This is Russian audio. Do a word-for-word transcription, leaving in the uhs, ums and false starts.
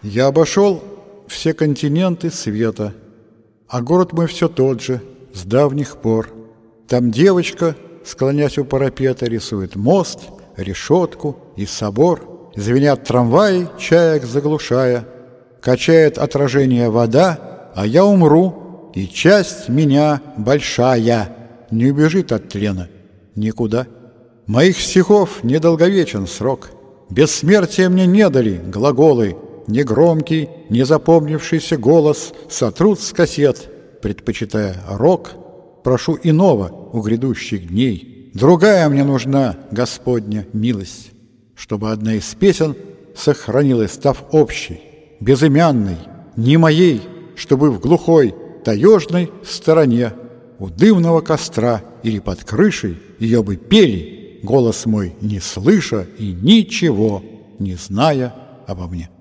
Я обошел все континенты света, а город мой все тот же, с давних пор. Там девочка, склонясь у парапета, рисует мост, решетку и собор. Звенят трамваи, чаек заглушая, качает отражение вода, а я умру, и часть меня большая не убежит от тлена никуда. Моих стихов недолговечен срок, бессмертия мне не дали глаголы. Негромкий, незапомнившийся голос сотрут с кассет, предпочитая рок. Прошу иного у грядущих дней. Другая мне нужна, Господня, милость, чтобы одна из песен сохранилась, став общей, безымянной, не моей, чтобы в глухой, таежной стороне у дымного костра или под крышей ее бы пели, голос мой не слыша и ничего не зная обо мне.